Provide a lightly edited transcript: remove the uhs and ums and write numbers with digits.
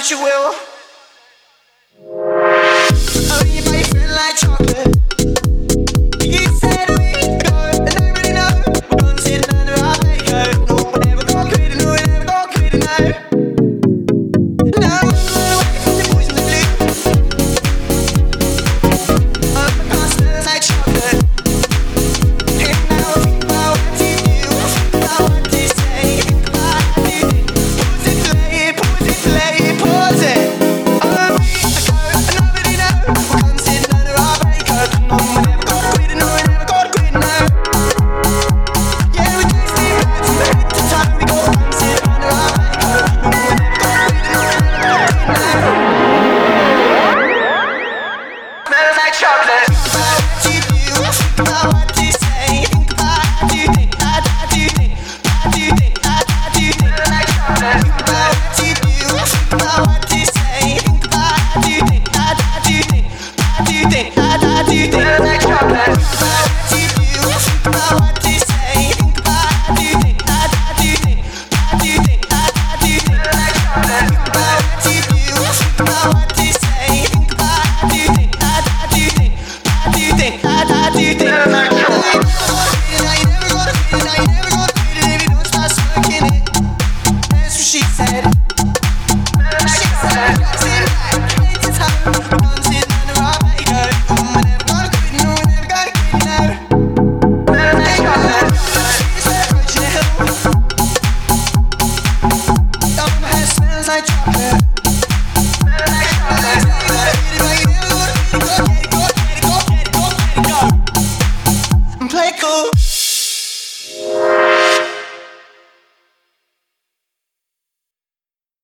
what you will. Oh, your body feel like chocolate. You said we go, and I already know we're gonna sit under our makeup. No, we're never gonna quit, no, we're never gonna quit, no. Now I'm away from the poison of blue. Oh, my car smells like chocolate. And now I think about what you do, about what you say, about what you think. Pause it, play it, pause it, play it, pause it. Oh, I go, and I already know we're gonna sit under our makeup. No, we're never gonna quit, no, we're never gonna quit, no. Yeah, we taste it right from head to toe. We go and sit under our makeup. No, we're never gonna quit, no, we're never gonna quit, no. Smells like chocolate. About what you do, about what you say, think about how you think, how you think, how you think, how you think. Smells like chocolate. About what you do, about what you say, think about how you think, how you think, how you think, how you think. Smells like chocolate. About what you do, about what you say, think about how you think, how you think, how you think, how you think. Smells like chocolate. About what you do, about what you say, think about how you think, how you think, how you think, how you think. Smells like chocolate. Now you never gonna quit it, now you never gonna quit it if you don't start smoking it. That's what she said. She said, sit back, head to toe. We're gonna sit under our makeup. We're never gonna quit, no, we're never gonna quit, no. Smells like chocolate. She said, approaching a hill. Oh, my hair smells like chocolate.